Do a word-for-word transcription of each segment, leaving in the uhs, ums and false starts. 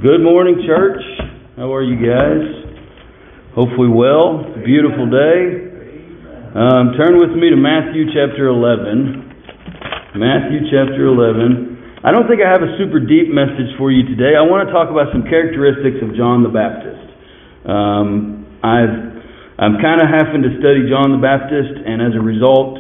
Good morning, church. How are you guys? Hopefully well. It's a beautiful day. Um, turn with me to Matthew chapter eleven. Matthew chapter eleven. I don't think I have a super deep message for you today. I want to talk about some characteristics of John the Baptist. Um, I've, I'm kind of having to study John the Baptist, and as a result,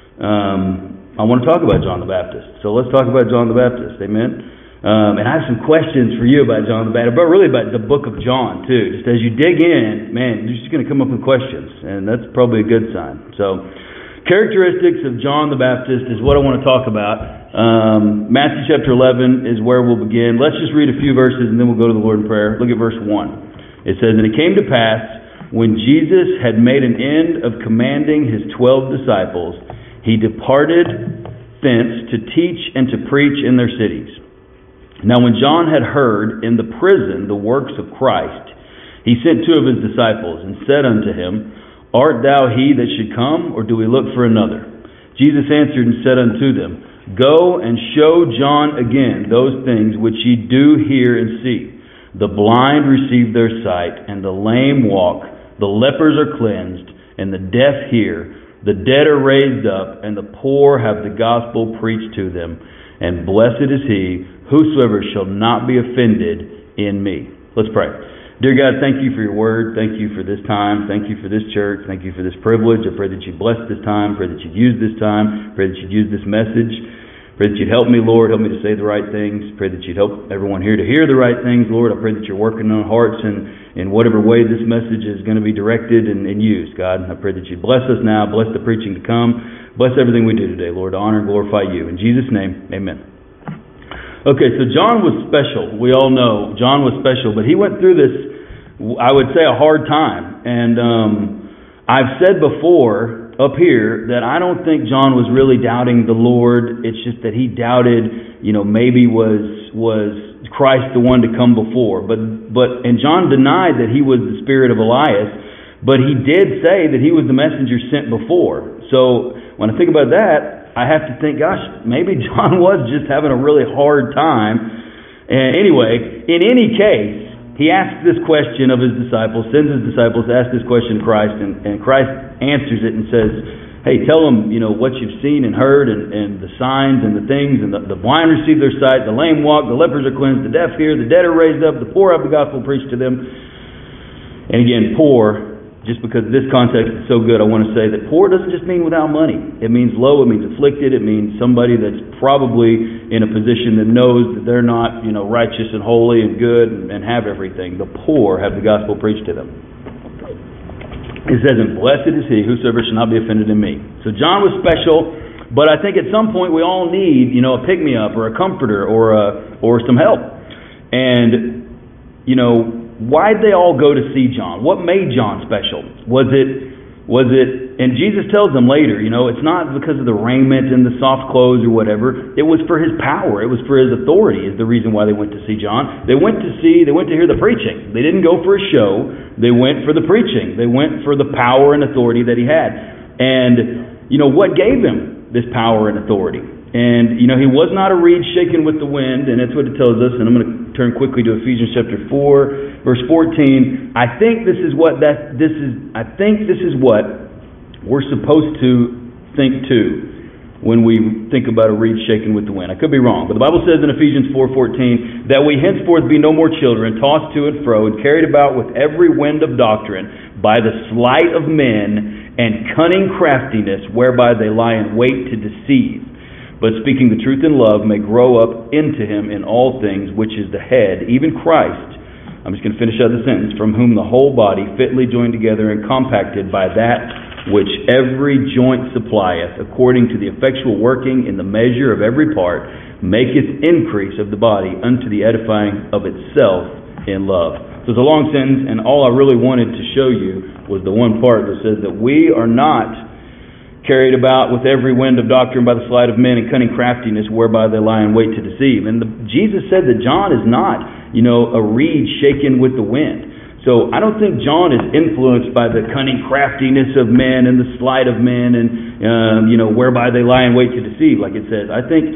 um, I want to talk about John the Baptist. So let's talk about John the Baptist. Amen. Um, and I have some questions for you about John the Baptist, but really about the book of John, too. Just as you dig in, man, you're just going to come up with questions, and that's probably a good sign. So, characteristics of John the Baptist is what I want to talk about. Um, Matthew chapter eleven is where we'll begin. Let's just read a few verses, and then we'll go to the Lord in prayer. Look at verse one. It says, "And it came to pass, when Jesus had made an end of commanding his twelve disciples, he departed thence to teach and to preach in their cities. Now when John had heard in the prison the works of Christ, he sent two of his disciples, and said unto him, Art thou he that should come, or do we look for another? Jesus answered and said unto them, Go and show John again those things which ye do hear and see. The blind receive their sight, and the lame walk, the lepers are cleansed, and the deaf hear, the dead are raised up, and the poor have the gospel preached to them. And blessed is he whosoever shall not be offended in me." Let's pray. Dear God, thank you for your word. Thank you for this time. Thank you for this church. Thank you for this privilege. I pray that you bless this time. Pray that you'd use this time. Pray that you'd use this message. Pray that you'd help me, Lord. Help me to say the right things. Pray that you'd help everyone here to hear the right things, Lord. I pray that you're working on hearts and in whatever way this message is going to be directed and, and used, God. I pray that you'd bless us now. Bless the preaching to come. Bless everything we do today, Lord, to honor and glorify you. In Jesus' name, amen. Okay, so John was special. We all know John was special, but he went through this, I would say, a hard time. And um, I've said before up here that I don't think John was really doubting the Lord. It's just that he doubted, you know, maybe was was Christ the one to come before. But but and John denied that he was the spirit of Elias, but he did say that he was the messenger sent before. So when I think about that, I have to think, gosh, maybe John was just having a really hard time. And anyway, in any case, he asks this question of his disciples, sends his disciples to ask this question to Christ, and, and Christ answers it and says, hey, tell them, you know, what you've seen and heard, and, and the signs and the things, and the, the blind receive their sight, the lame walk, the lepers are cleansed, the deaf hear, the dead are raised up, the poor have the gospel preached to them. And again, poor, just because this context is so good, I want to say that poor doesn't just mean without money. It means low, it means afflicted, it means somebody that's probably in a position that knows that they're not, you know, righteous and holy and good and, and have everything. The poor have the gospel preached to them. It says, and blessed is he whosoever shall not be offended in me. So John was special, but I think at some point we all need, you know, a pick-me-up or a comforter or a, or some help. And, you know, why'd they all go to see John? What made John special? Was it, was it, and Jesus tells them later, you know, it's not because of the raiment and the soft clothes or whatever. It was for his power. It was for his authority is the reason why they went to see John. They went to see, they went to hear the preaching. They didn't go for a show. They went for the preaching. They went for the power and authority that he had. And, you know, what gave him this power and authority? And, you know, he was not a reed shaken with the wind, and that's what it tells us. And I'm going to turn quickly to Ephesians chapter four, verse fourteen. I think this is what that this is. I think this is what we're supposed to think too when we think about a reed shaken with the wind. I could be wrong, but the Bible says in Ephesians four fourteen that we henceforth be no more children, tossed to and fro, and carried about with every wind of doctrine by the sleight of men and cunning craftiness, whereby they lie in wait to deceive. But speaking the truth in love may grow up into him in all things, which is the head, even Christ. I'm just going to finish out the sentence. From whom the whole body, fitly joined together and compacted by that which every joint supplieth, according to the effectual working in the measure of every part, maketh increase of the body unto the edifying of itself in love. So it's a long sentence, and all I really wanted to show you was the one part that says that we are not carried about with every wind of doctrine by the sleight of men and cunning craftiness, whereby they lie in wait to deceive. And the, Jesus said that John is not, you know, a reed shaken with the wind. So I don't think John is influenced by the cunning craftiness of men and the sleight of men and, um, you know, whereby they lie in wait to deceive, like it says. I think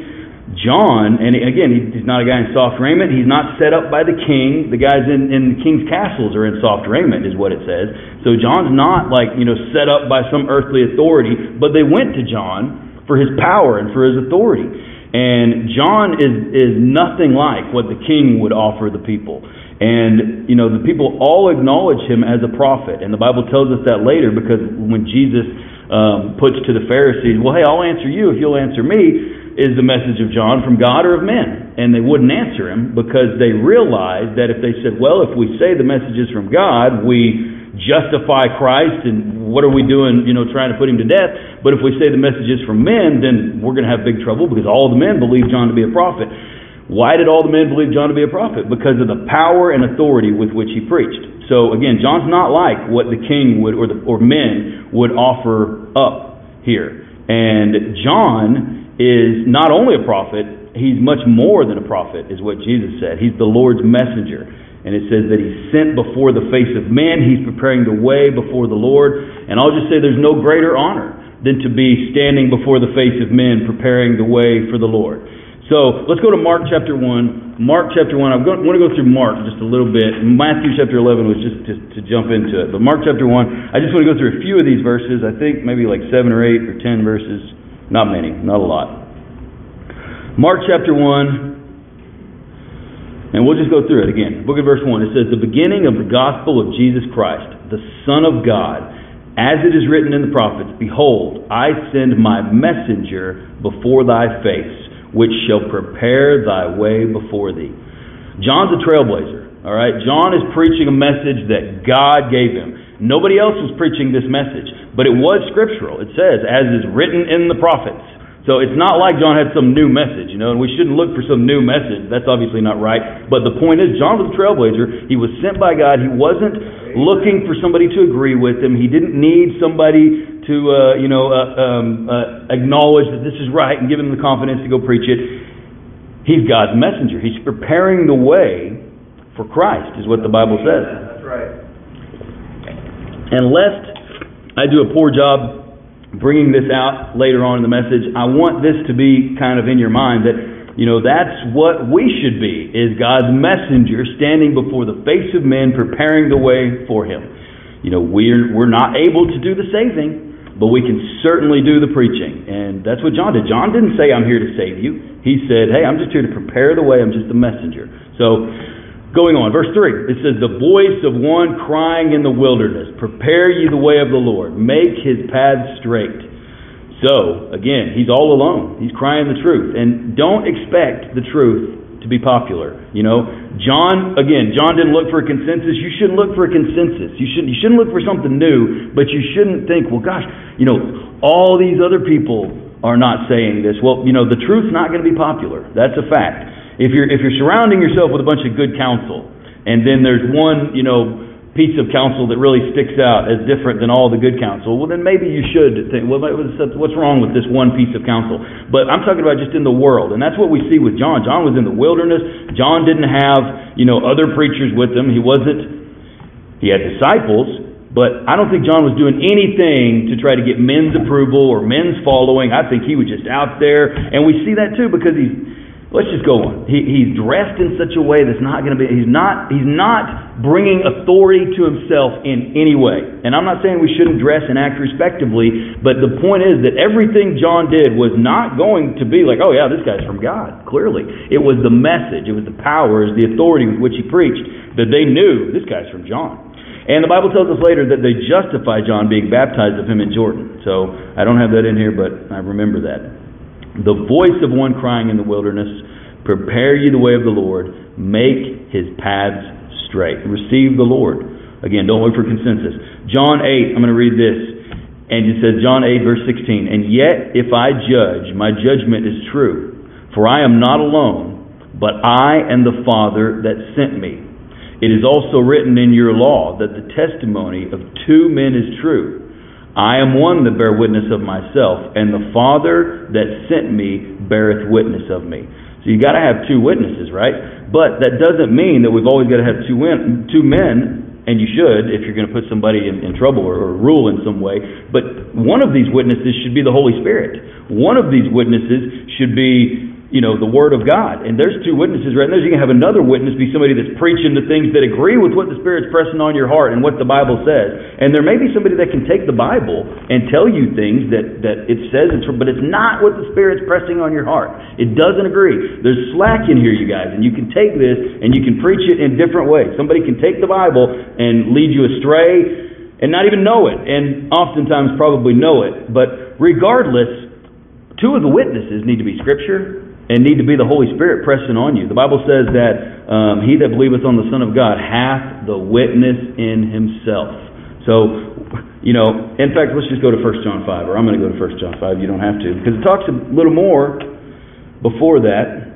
John, and again, he's not a guy in soft raiment. He's not set up by the king. The guys in, in the king's castles are in soft raiment, is what it says. So John's not like, you know, set up by some earthly authority, but they went to John for his power and for his authority. And John is, is nothing like what the king would offer the people. And, you know, the people all acknowledge him as a prophet. And the Bible tells us that later, because when Jesus um, puts to the Pharisees, well, hey, I'll answer you if you'll answer me, is the message of John from God or of men? And they wouldn't answer him because they realized that if they said, well, if we say the message is from God, we justify Christ, and what are we doing, you know, trying to put him to death? But if we say the message is from men, then we're going to have big trouble because all the men believe John to be a prophet. Why did all the men believe John to be a prophet? Because of the power and authority with which he preached. So again, John's not like what the king would or the or men would offer up here. And John is not only a prophet, he's much more than a prophet, is what Jesus said. He's the Lord's messenger. And it says that he's sent before the face of men. He's preparing the way before the Lord. And I'll just say there's no greater honor than to be standing before the face of men, preparing the way for the Lord. So let's go to Mark chapter one. Mark chapter one, I'm going to go through Mark just a little bit. Matthew chapter eleven was just to, to jump into it. But Mark chapter one, I just want to go through a few of these verses. I think maybe like seven or eight or ten verses. Not many, not a lot. Mark chapter one, and we'll just go through it again. Book of verse one, it says, the beginning of the gospel of Jesus Christ, the Son of God, as it is written in the prophets, behold, I send my messenger before thy face, which shall prepare thy way before thee. John's a trailblazer, all right? John is preaching a message that God gave him. Nobody else was preaching this message, but it was scriptural. It says, as is written in the prophets. So it's not like John had some new message, you know, and we shouldn't look for some new message. That's obviously not right. But the point is, John was a trailblazer. He was sent by God. He wasn't looking for somebody to agree with him. He didn't need somebody to, uh, you know, uh, um, uh, acknowledge that this is right and give him the confidence to go preach it. He's God's messenger. He's preparing the way for Christ, is what the Bible says. That's right. And lest I do a poor job bringing this out later on in the message, I want this to be kind of in your mind that, you know, that's what we should be, is God's messenger standing before the face of men, preparing the way for him. You know, we're, we're not able to do the saving, but we can certainly do the preaching. And that's what John did. John didn't say, I'm here to save you. He said, hey, I'm just here to prepare the way. I'm just a messenger. So, going on, verse three, it says, the voice of one crying in the wilderness, prepare ye the way of the Lord, make his paths straight. So, again, he's all alone. He's crying the truth. And don't expect the truth to be popular. You know, John, again, John didn't look for a consensus. You shouldn't look for a consensus. You shouldn't, you shouldn't look for something new, but you shouldn't think, well, gosh, you know, all these other people are not saying this. Well, you know, the truth's not going to be popular. That's a fact. If you're, if you're surrounding yourself with a bunch of good counsel, and then there's one, you know, piece of counsel that really sticks out as different than all the good counsel, well, then maybe you should think, well, what's wrong with this one piece of counsel? But I'm talking about just in the world, and that's what we see with John. John was in the wilderness. John didn't have, you know, other preachers with him. He wasn't, he had disciples, but I don't think John was doing anything to try to get men's approval or men's following. I think he was just out there, and we see that too because he's, let's just go on. He, he's dressed in such a way that's not going to be, he's not, he's not bringing authority to himself in any way. And I'm not saying we shouldn't dress and act respectively, but the point is that everything John did was not going to be like, oh yeah, this guy's from God, clearly. It was the message, it was the powers, the authority with which he preached, that they knew this guy's from John. And the Bible tells us later that they justify John being baptized of him in Jordan. So I don't have that in here, but I remember that. The voice of one crying in the wilderness, prepare ye the way of the Lord, make his paths straight. Receive the Lord. Again, don't look for consensus. John eight, I'm going to read this. And it says, John eight, verse sixteen, and yet if I judge, my judgment is true. For I am not alone, but I and the Father that sent me. It is also written in your law that the testimony of two men is true. I am one that bear witness of myself, and the Father that sent me beareth witness of me. So you got to have two witnesses, right? But that doesn't mean that we've always got to have two win- two men, and you should if you're going to put somebody in, in trouble or, or rule in some way. But one of these witnesses should be the Holy Spirit. One of these witnesses should be you know, the Word of God. And there's two witnesses right there. You can have another witness be somebody that's preaching the things that agree with what the Spirit's pressing on your heart and what the Bible says. And there may be somebody that can take the Bible and tell you things that, that it says, it's, but it's not what the Spirit's pressing on your heart. It doesn't agree. There's slack in here, you guys, and you can take this and you can preach it in different ways. Somebody can take the Bible and lead you astray and not even know it, and oftentimes probably know it. But regardless, two of the witnesses need to be Scripture and need to be the Holy Spirit pressing on you. The Bible says that um, he that believeth on the Son of God hath the witness in himself. So, you know, in fact, let's just go to First John five, or I'm going to go to First John five. You don't have to, because it talks a little more before that.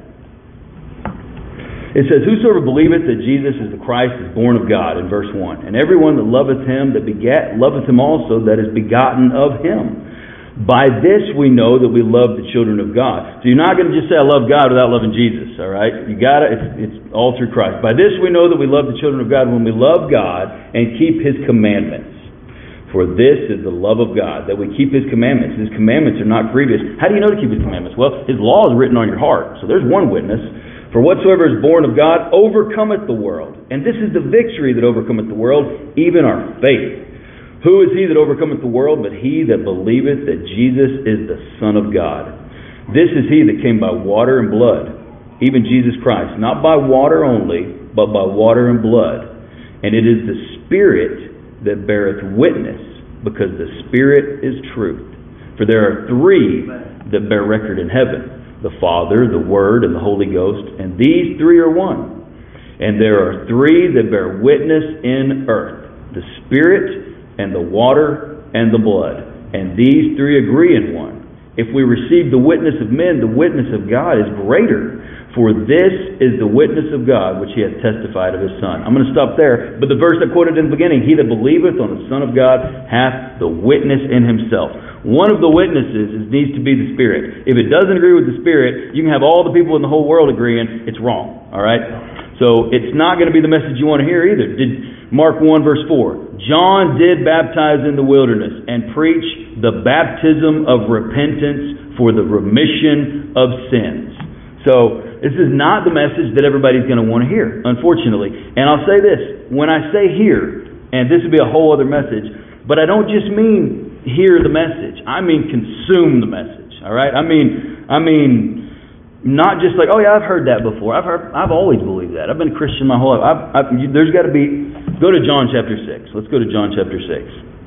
It says, whosoever believeth that Jesus is the Christ is born of God, in verse one. And everyone that loveth him that begat, loveth him also that is begotten of him. By this we know that we love the children of God. So you're not going to just say, I love God without loving Jesus, all right? You got to, it's, it's all through Christ. By this we know that we love the children of God when we love God and keep his commandments. For this is the love of God, that we keep his commandments. His commandments are not grievous. How do you know to keep his commandments? Well, his law is written on your heart. So there's one witness. For whatsoever is born of God overcometh the world. And this is the victory that overcometh the world, even our faith. Who is he that overcometh the world but he that believeth that Jesus is the Son of God? This is he that came by water and blood, even Jesus Christ, not by water only, but by water and blood. And it is the Spirit that beareth witness, because the Spirit is truth. For there are three that bear record in heaven, the Father, the Word, and the Holy Ghost, and these three are one. And there are three that bear witness in earth, the Spirit, and the water, and the blood. And these three agree in one. If we receive the witness of men, the witness of God is greater. For this is the witness of God, which he hath testified of his Son. I'm going to stop there. But the verse I quoted in the beginning, he that believeth on the Son of God hath the witness in himself. One of the witnesses is, needs to be the Spirit. If it doesn't agree with the Spirit, you can have all the people in the whole world agreeing it's wrong. All right? So it's not going to be the message you want to hear either. Did Mark one verse four. John did baptize in the wilderness and preach the baptism of repentance for the remission of sins. So this is not the message that everybody's going to want to hear, unfortunately. And I'll say this, when I say hear, and this would be a whole other message, but I don't just mean hear the message. I mean consume the message. All right? I mean, I mean, not just like, oh yeah, I've heard that before. I've heard, I've always believed that. I've been a Christian my whole life. I've, I've, there's got to be, go to John chapter six. Let's go to John chapter six.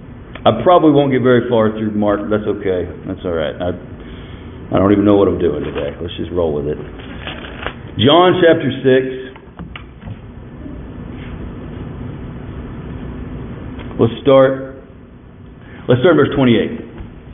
I probably won't get very far through Mark. That's okay. That's all right. I, I don't even know what I'm doing today. Let's just roll with it. John chapter six. Let's start. Let's start verse twenty-eight.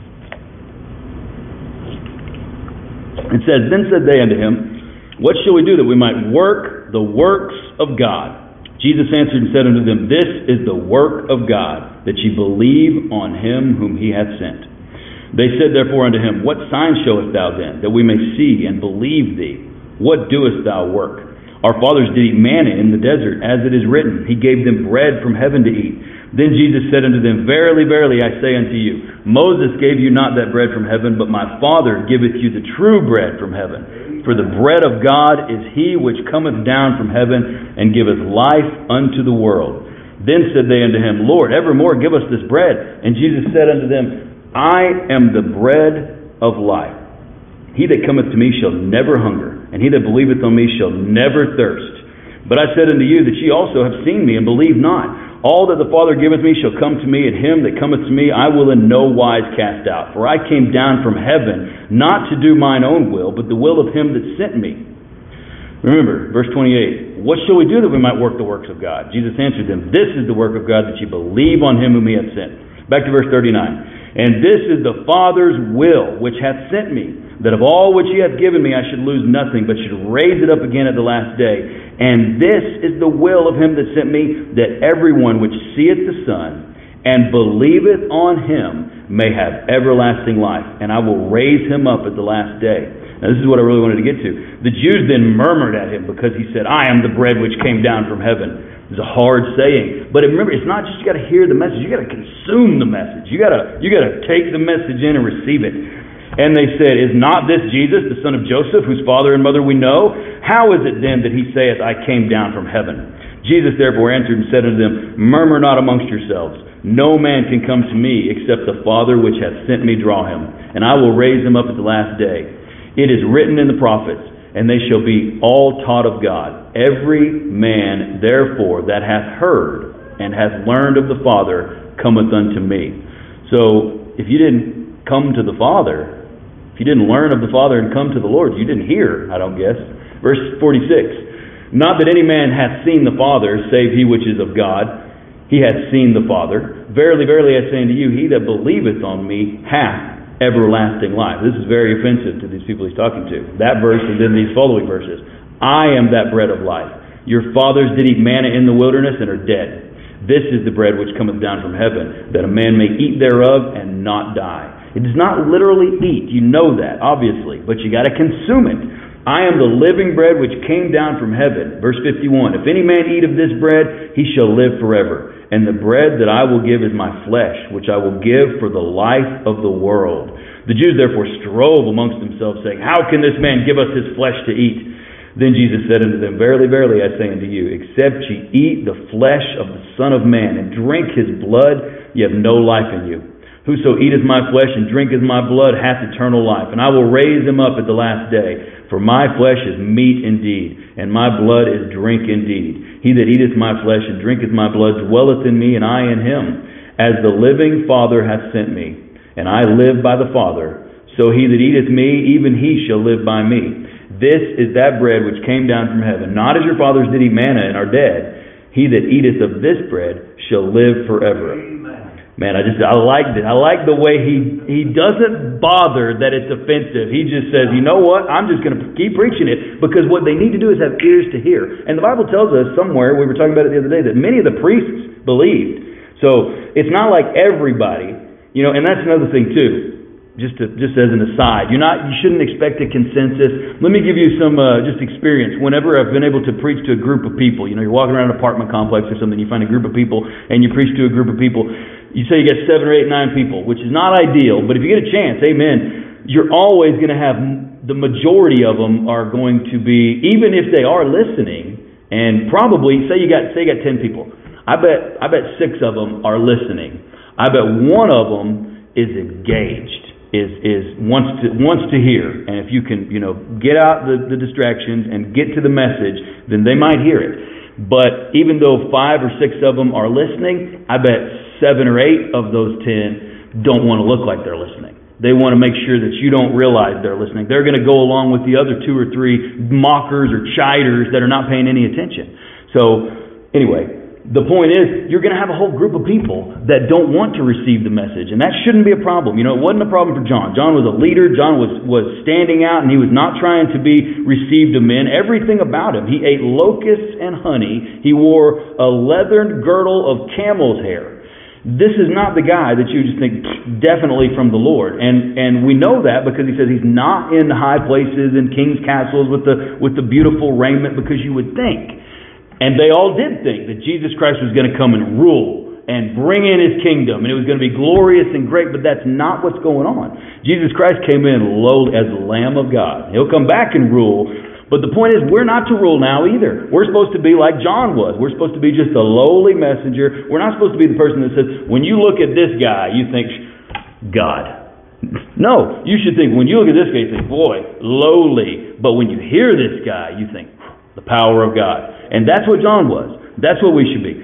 It says, Then said they unto him, What shall we do that we might work the works of God? Jesus answered and said unto them, This is the work of God, that ye believe on him whom he hath sent. They said therefore unto him, What sign showest thou then, that we may see and believe thee? What doest thou work? Our fathers did eat manna in the desert, as it is written, He gave them bread from heaven to eat. Then Jesus said unto them, Verily, verily, I say unto you, Moses gave you not that bread from heaven, but my Father giveth you the true bread from heaven. For the bread of God is he which cometh down from heaven, and giveth life unto the world. Then said they unto him, Lord, evermore give us this bread. And Jesus said unto them, I am the bread of life. He that cometh to me shall never hunger, and he that believeth on me shall never thirst. But I said unto you that ye also have seen me, and believe not. All that the Father giveth me shall come to me, and him that cometh to me I will in no wise cast out. For I came down from heaven, not to do mine own will, but the will of him that sent me. Remember, verse twenty-eight, What shall we do that we might work the works of God? Jesus answered them, This is the work of God, that ye believe on him whom he hath sent. Back to verse thirty-nine. And this is the Father's will, which hath sent me, that of all which he hath given me I should lose nothing, but should raise it up again at the last day. And this is the will of him that sent me, that everyone which seeth the Son, and believeth on him, may have everlasting life, and I will raise him up at the last day. Now this is what I really wanted to get to. The Jews then murmured at him, because he said, I am the bread which came down from heaven. It's a hard saying. But remember, it's not just you got to hear the message, you got to consume the message. You got to you got to take the message in and receive it. And they said, Is not this Jesus, the son of Joseph, whose father and mother we know? How is it then that he saith, I came down from heaven? Jesus therefore answered and said unto them, Murmur not amongst yourselves. No man can come to me, except the Father which hath sent me draw him. And I will raise him up at the last day. It is written in the prophets, and they shall be all taught of God. Every man, therefore, that hath heard and hath learned of the Father cometh unto me. So, if you didn't come to the Father, if you didn't learn of the Father and come to the Lord, you didn't hear, I don't guess. Verse forty-six, Not that any man hath seen the Father, save he which is of God. He hath seen the Father. Verily, verily, I say unto you, he that believeth on me hath everlasting life. This is very offensive to these people he's talking to. That verse and then these following verses. I am that bread of life. Your fathers did eat manna in the wilderness and are dead. This is the bread which cometh down from heaven, that a man may eat thereof and not die. It does not literally eat. You know that, obviously, but you got to consume it. I am the living bread which came down from heaven. Verse fifty-one, If any man eat of this bread, he shall live forever. And the bread that I will give is my flesh, which I will give for the life of the world. The Jews therefore strove amongst themselves, saying, How can this man give us his flesh to eat? Then Jesus said unto them, Verily, verily, I say unto you, except ye eat the flesh of the Son of Man, and drink his blood, ye have no life in you. Whoso eateth my flesh and drinketh my blood hath eternal life, and I will raise him up at the last day. For my flesh is meat indeed, and my blood is drink indeed. He that eateth my flesh and drinketh my blood dwelleth in me, and I in him. As the living Father hath sent me, and I live by the Father, so he that eateth me, even he shall live by me. This is that bread which came down from heaven, not as your fathers did eat manna and are dead. He that eateth of this bread shall live forever. Man, I just, I liked it. I like the way he, he doesn't bother that it's offensive. He just says, you know what? I'm just going to keep preaching it, because what they need to do is have ears to hear. And the Bible tells us somewhere, we were talking about it the other day, that many of the priests believed. So it's not like everybody, you know, and that's another thing too. Just to, just as an aside, you're not, you shouldn't expect a consensus. Let me give you some uh, just experience. Whenever I've been able to preach to a group of people, you know, you're walking around an apartment complex or something, you find a group of people and you preach to a group of people. You say you get seven or eight, nine people, which is not ideal, but if you get a chance, amen, you're always going to have, the majority of them are going to be, even if they are listening, and probably, say you got, say you got ten people. I bet, I bet six of them are listening. I bet one of them is engaged. is is wants to wants to hear, and if you can, you know, get out the, the distractions and get to the message, then they might hear it. But even though five or six of them are listening, I bet seven or eight of those ten don't want to look like they're listening. They want to make sure that you don't realize they're listening. They're going to go along with the other two or three mockers or chiders that are not paying any attention. So anyway, the point is, you're going to have a whole group of people that don't want to receive the message, and that shouldn't be a problem. You know, it wasn't a problem for John. John was a leader. John was, was standing out, and he was not trying to be received of men. Everything about him. He ate locusts and honey. He wore a leathern girdle of camel's hair. This is not the guy that you just think, definitely from the Lord. And and we know that because he says he's not in the high places in king's castles with the with the beautiful raiment, because you would think. And they all did think that Jesus Christ was going to come and rule and bring in his kingdom, and it was going to be glorious and great, but that's not what's going on. Jesus Christ came in low as the Lamb of God. He'll come back and rule, but the point is, we're not to rule now either. We're supposed to be like John was. We're supposed to be just a lowly messenger. We're not supposed to be the person that says, when you look at this guy, you think, God. No, you should think, when you look at this guy, you think, boy, lowly. But when you hear this guy, you think, the power of God. And that's what John was. That's what we should be.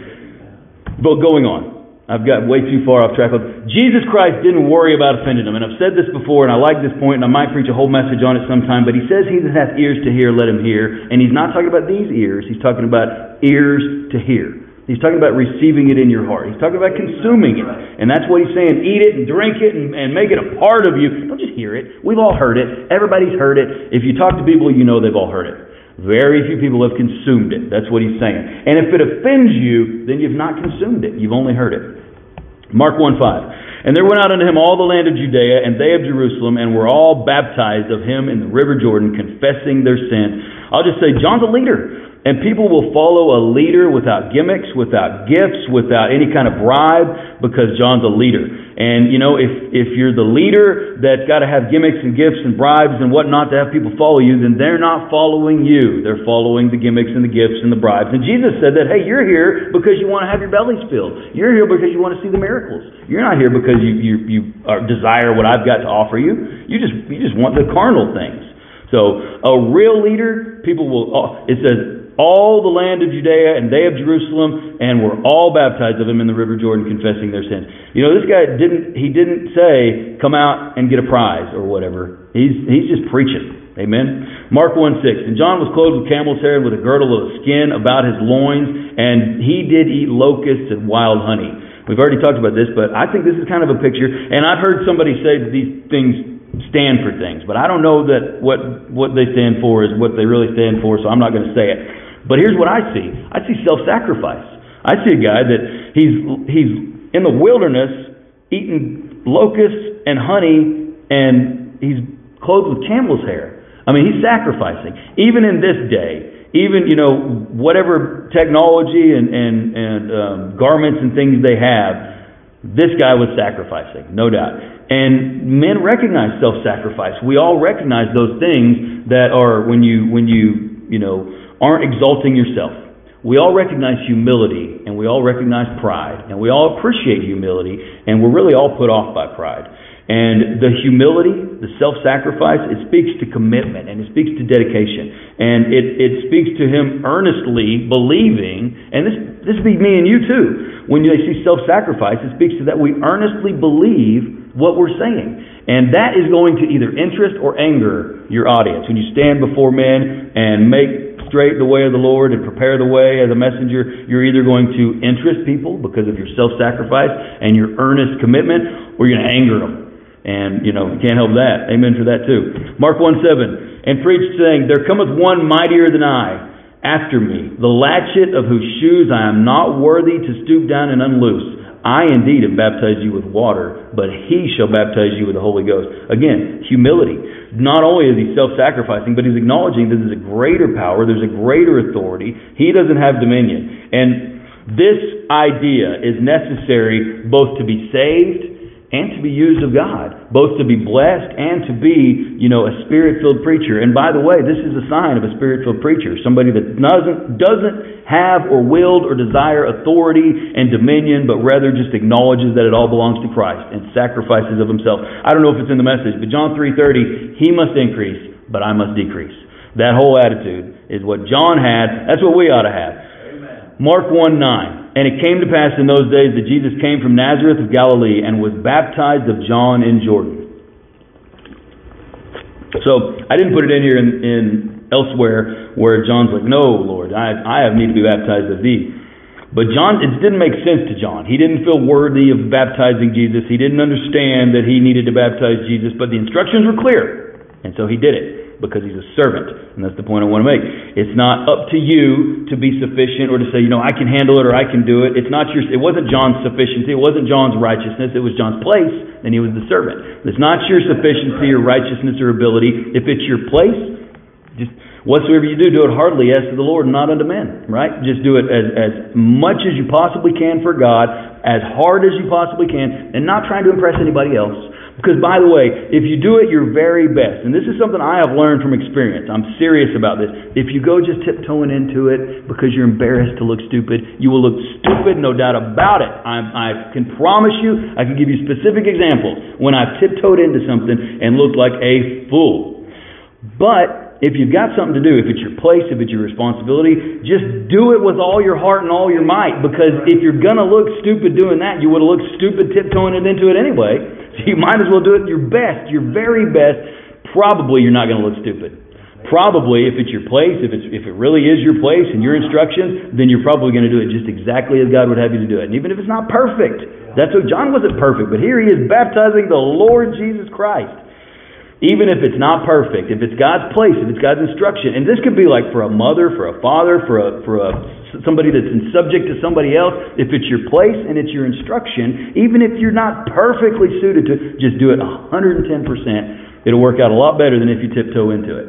But going on, I've got way too far off track. Jesus Christ didn't worry about offending them. And I've said this before, and I like this point, and I might preach a whole message on it sometime, but he says he that hath ears to hear, let him hear. And he's not talking about these ears. He's talking about ears to hear. He's talking about receiving it in your heart. He's talking about consuming it. And that's what he's saying. Eat it and drink it and, and make it a part of you. Don't just hear it. We've all heard it. Everybody's heard it. If you talk to people, you know they've all heard it. Very few people have consumed it. That's what he's saying. And if it offends you, then you've not consumed it. You've only heard it. Mark one five. And there went out unto him all the land of Judea, and they of Jerusalem, and were all baptized of him in the river Jordan, confessing their sin. I'll just say, John's a leader. And people will follow a leader without gimmicks, without gifts, without any kind of bribe, because John's a leader. And, you know, if, if you're the leader that's got to have gimmicks and gifts and bribes and whatnot to have people follow you, then they're not following you. They're following the gimmicks and the gifts and the bribes. And Jesus said that, hey, you're here because you want to have your bellies filled. You're here because you want to see the miracles. You're not here because you, you, you are, desire what I've got to offer you. You just, you just want the carnal things. So a real leader, people will, it says, all the land of Judea and they of Jerusalem, and were all baptized of him in the river Jordan, confessing their sins. You know, this guy didn't, he didn't say, come out and get a prize or whatever. He's, he's just preaching. Amen. Mark one six. And John was clothed with camel's hair and with a girdle of skin about his loins, and he did eat locusts and wild honey. We've already talked about this, but I think this is kind of a picture. And I've heard somebody say that these things stand for things, but I don't know that what, what they stand for is what they really stand for, so I'm not going to say it. But here's what I see. I see self-sacrifice. I see a guy that he's he's in the wilderness eating locusts and honey, and he's clothed with camel's hair. I mean, he's sacrificing. Even in this day, even, you know, whatever technology and, and, and um, garments and things they have, this guy was sacrificing, no doubt. And men recognize self-sacrifice. We all recognize those things that are when you when you, you know, aren't exalting yourself. We all recognize humility, and we all recognize pride, and we all appreciate humility, and we're really all put off by pride. And the humility, the self-sacrifice, it speaks to commitment, and it speaks to dedication. And it, it speaks to him earnestly believing, and this this be me and you too. When they see self-sacrifice, it speaks to that we earnestly believe what we're saying. And that is going to either interest or anger your audience. When you stand before men and make straight the way of the Lord and prepare the way as a messenger, you're either going to interest people because of your self-sacrifice and your earnest commitment, or you're going to anger them. And, you know, you can't help that. Amen for that too. Mark one seven. And preached, saying, there cometh one mightier than I after me, the latchet of whose shoes I am not worthy to stoop down and unloose. I indeed have baptized you with water, but he shall baptize you with the Holy Ghost. Again, humility. Not only is he self-sacrificing, but he's acknowledging that there's a greater power, there's a greater authority. He doesn't have dominion. And this idea is necessary both to be saved and to be used of God, both to be blessed and to be, you know, a Spirit-filled preacher. And by the way, this is a sign of a Spirit-filled preacher, somebody that doesn't doesn't have or wield or desire authority and dominion, but rather just acknowledges that it all belongs to Christ and sacrifices of himself. I don't know if it's in the message, but John three thirty, he must increase, but I must decrease. That whole attitude is what John had. That's what we ought to have. Amen. Mark one nine. And it came to pass in those days that Jesus came from Nazareth of Galilee and was baptized of John in Jordan. So, I didn't put it in here in, in elsewhere where John's like, no, Lord, I, I have need to be baptized of thee. But John, it didn't make sense to John. He didn't feel worthy of baptizing Jesus. He didn't understand that he needed to baptize Jesus, but the instructions were clear. And so he did it. Because he's a servant. And that's the point I want to make. It's not up to you to be sufficient or to say, you know, I can handle it or I can do it. It's not your, it wasn't John's sufficiency. It wasn't John's righteousness. It was John's place, and he was the servant. It's not your sufficiency or righteousness or ability. If it's your place, just whatsoever you do, do it heartily as to the Lord and not unto men. Right? Just do it as, as much as you possibly can for God, as hard as you possibly can, and not trying to impress anybody else. Because, by the way, if you do it your very best, and this is something I have learned from experience, I'm serious about this. If you go just tiptoeing into it because you're embarrassed to look stupid, you will look stupid, no doubt about it. I, I can promise you, I can give you specific examples when I've tiptoed into something and looked like a fool. But if you've got something to do, if it's your place, if it's your responsibility, just do it with all your heart and all your might. Because if you're going to look stupid doing that, you would have looked stupid tiptoeing it into it anyway. So you might as well do it your best, your very best. Probably you're not going to look stupid. Probably if it's your place, if it's if it really is your place and your instructions, then you're probably going to do it just exactly as God would have you to do it. And even if it's not perfect, that's what John wasn't perfect, but here he is baptizing the Lord Jesus Christ. Even if it's not perfect, if it's God's place, if it's God's instruction, and this could be like for a mother, for a father, for a for a somebody that's in subject to somebody else. If it's your place and it's your instruction, even if you're not perfectly suited to, just do it one hundred ten percent. It'll work out a lot better than if you tiptoe into it.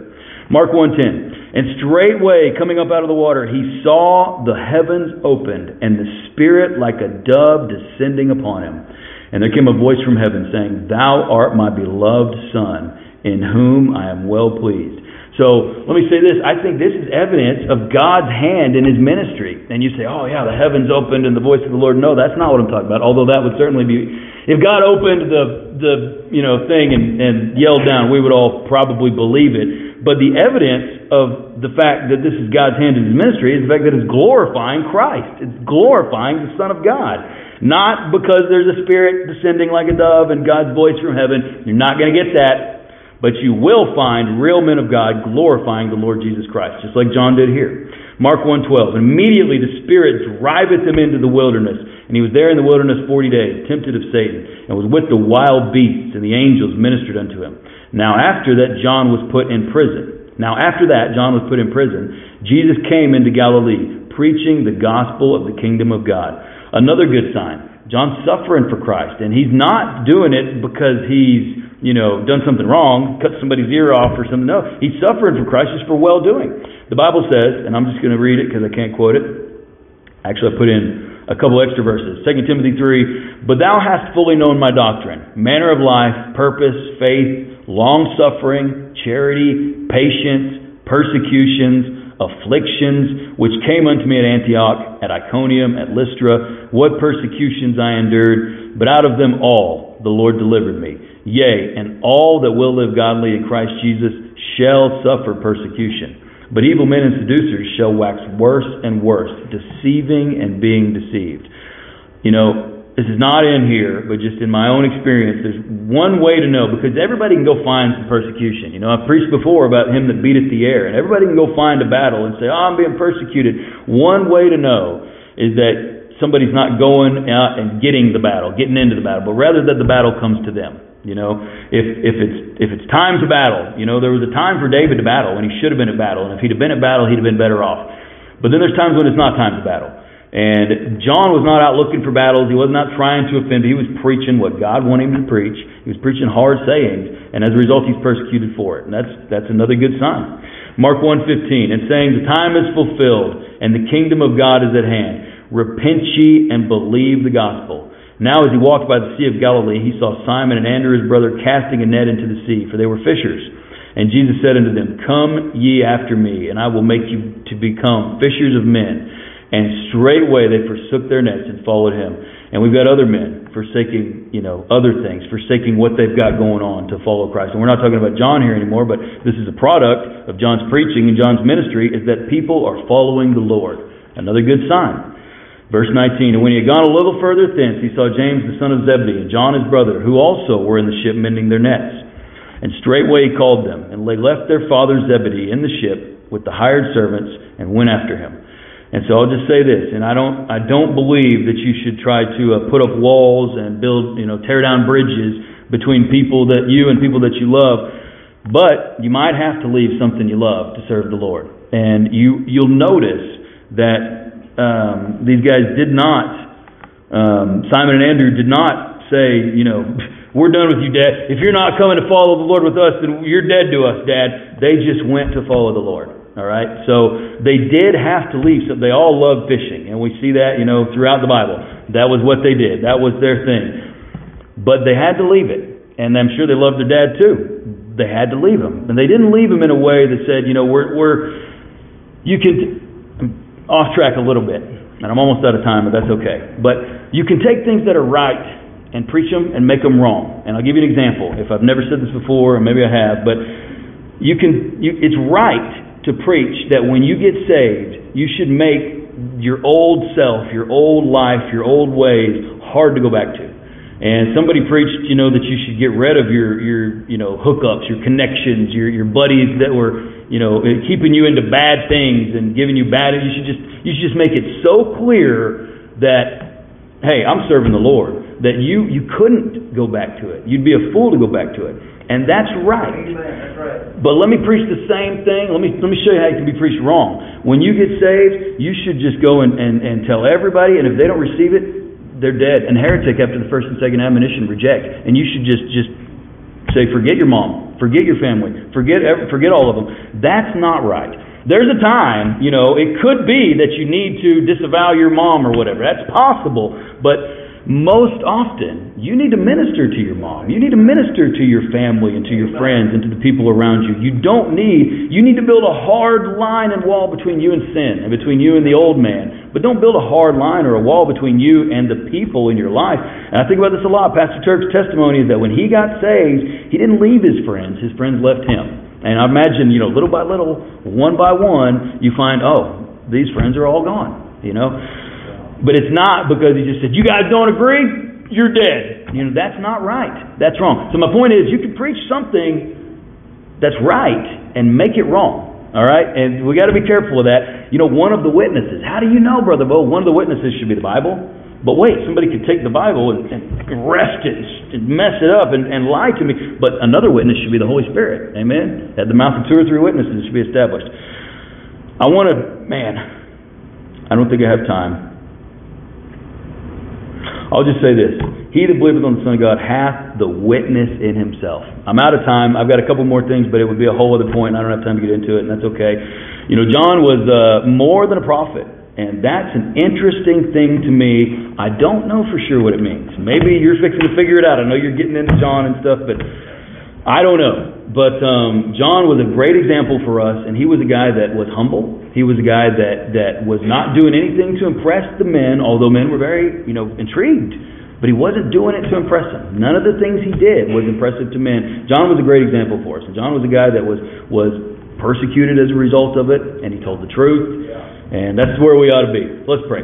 Mark one ten. And straightway, coming up out of the water, he saw the heavens opened, and the Spirit like a dove descending upon him. And there came a voice from heaven saying, Thou art my beloved Son, in whom I am well pleased. So, let me say this. I think this is evidence of God's hand in His ministry. And you say, oh yeah, the heavens opened and the voice of the Lord. No, that's not what I'm talking about. Although that would certainly be... If God opened the, the you know, thing and, and yelled down, we would all probably believe it. But the evidence of the fact that this is God's hand in His ministry is the fact that it's glorifying Christ. It's glorifying the Son of God. Not because there's a Spirit descending like a dove and God's voice from heaven. You're not going to get that. But you will find real men of God glorifying the Lord Jesus Christ, just like John did here. Mark one twelve. And immediately the Spirit driveth him into the wilderness. And he was there in the wilderness forty days, tempted of Satan, and was with the wild beasts, and the angels ministered unto him. Now after that John was put in prison. Now after that John was put in prison, Jesus came into Galilee, preaching the gospel of the kingdom of God. Another good sign. John's suffering for Christ, and he's not doing it because he's you know, done something wrong, cut somebody's ear off or something. No, he's suffering for Christ just for well-doing. The Bible says, and I'm just going to read it because I can't quote it. Actually, I put in a couple extra verses. Second Timothy three, But thou hast fully known my doctrine, manner of life, purpose, faith, long-suffering, charity, patience, persecutions, afflictions, which came unto me at Antioch, at Iconium, at Lystra, what persecutions I endured, but out of them all the Lord delivered me. Yea, and all that will live godly in Christ Jesus shall suffer persecution. But evil men and seducers shall wax worse and worse, deceiving and being deceived. You know, this is not in here, but just in my own experience, there's one way to know, because everybody can go find some persecution. You know, I've preached before about him that beateth the air, and everybody can go find a battle and say, oh, I'm being persecuted. One way to know is that somebody's not going out and getting the battle, getting into the battle, but rather that the battle comes to them. You know, if if it's if it's time to battle, you know, there was a time for David to battle when he should have been at battle, and if he'd have been at battle, he'd have been better off. But then there's times when it's not time to battle. And John was not out looking for battles. He was not trying to offend. He was preaching what God wanted him to preach. He was preaching hard sayings, and as a result, he's persecuted for it. And that's that's another good sign. Mark one fifteen, and saying, the time is fulfilled, and the kingdom of God is at hand. Repent ye and believe the gospel. Now as he walked by the Sea of Galilee, he saw Simon and Andrew his brother casting a net into the sea, for they were fishers. And Jesus said unto them, Come ye after me, and I will make you to become fishers of men. And straightway they forsook their nets and followed him. And we've got other men forsaking, you know, other things, forsaking what they've got going on to follow Christ. And we're not talking about John here anymore, but this is a product of John's preaching and John's ministry, is that people are following the Lord. Another good sign. Verse nineteen, and when he had gone a little further thence, he saw James the son of Zebedee, and John his brother, who also were in the ship mending their nets. And straightway he called them, and they left their father Zebedee in the ship with the hired servants, and went after him. And so I'll just say this, and I don't I don't believe that you should try to uh, put up walls and build, you know, tear down bridges between people that you and people that you love. But you might have to leave something you love to serve the Lord. And you, you'll notice that Um, these guys did not, um, Simon and Andrew did not say, you know, we're done with you, Dad. If you're not coming to follow the Lord with us, then you're dead to us, Dad. They just went to follow the Lord. All right? So they did have to leave. So they all loved fishing. And we see that, you know, throughout the Bible. That was what they did. That was their thing. But they had to leave it. And I'm sure they loved their dad too. They had to leave him. And they didn't leave him in a way that said, you know, we're, we're you can... off track a little bit, and I'm almost out of time, but that's okay. But you can take things that are right and preach them and make them wrong. And I'll give you an example. If I've never said this before, or maybe I have, but you can. You, it's right to preach that when you get saved, you should make your old self, your old life, your old ways hard to go back to. And somebody preached, you know, that you should get rid of your, your you know, hookups, your connections, your your buddies that were, you know, keeping you into bad things and giving you bad. You should just you should just make it so clear that, hey, I'm serving the Lord, that you you couldn't go back to it. You'd be a fool to go back to it, and that's right. Amen. That's right. But let me preach the same thing. Let me let me show you how it can be preached wrong. When you get saved, you should just go and, and, and tell everybody, and if they don't receive it, they're dead. And heretic after the first and second admonition reject. And you should just, just say, forget your mom, forget your family, forget forget all of them. That's not right. There's a time, you know, it could be that you need to disavow your mom or whatever. That's possible, but most often, you need to minister to your mom. You need to minister to your family and to your friends and to the people around you. You don't need, you need to build a hard line and wall between you and sin and between you and the old man. But don't build a hard line or a wall between you and the people in your life. And I think about this a lot. Pastor Turk's testimony is that when he got saved, he didn't leave his friends. His friends left him. And I imagine, you know, little by little, one by one, you find, oh, these friends are all gone, you know. But it's not because he just said, you guys don't agree, you're dead. You know, that's not right. That's wrong. So my point is, you can preach something that's right and make it wrong. All right? And we got to be careful of that. You know, one of the witnesses, how do you know, Brother Bo? One of the witnesses should be the Bible. But wait, somebody could take the Bible and, and wrest it and mess it up and, and lie to me. But another witness should be the Holy Spirit. Amen? At the mouth of two or three witnesses should be established. I want to, man, I don't think I have time. I'll just say this. He that believeth on the Son of God hath the witness in himself. I'm out of time. I've got a couple more things, but it would be a whole other point, and I don't have time to get into it, and that's okay. You know, John was uh, more than a prophet, and that's an interesting thing to me. I don't know for sure what it means. Maybe you're fixing to figure it out. I know you're getting into John and stuff, but I don't know. But um, John was a great example for us, and he was a guy that was humble. He was a guy that, that was not doing anything to impress the men, although men were very, you know, intrigued. But he wasn't doing it to impress them. None of the things he did was impressive to men. John was a great example for us. And John was a guy that was, was persecuted as a result of it, and he told the truth. And that's where we ought to be. Let's pray.